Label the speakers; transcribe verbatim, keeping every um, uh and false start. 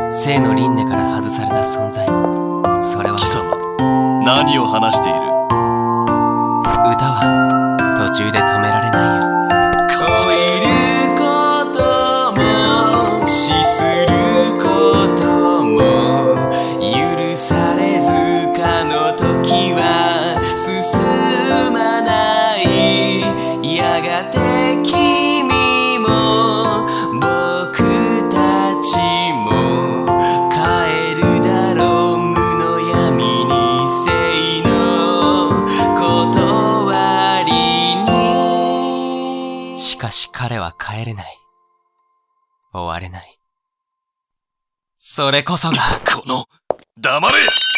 Speaker 1: 生の輪廻から外された存在。それは
Speaker 2: 貴様、何を話している？
Speaker 1: 歌は途中で止められないよ。
Speaker 3: 恋ることも死することも許されずかの時は進まない。やがて君も僕たちも帰るだろう。無の闇に生の断りに。
Speaker 1: しかし彼は帰れない。終われない。それこそが
Speaker 2: この、黙れ！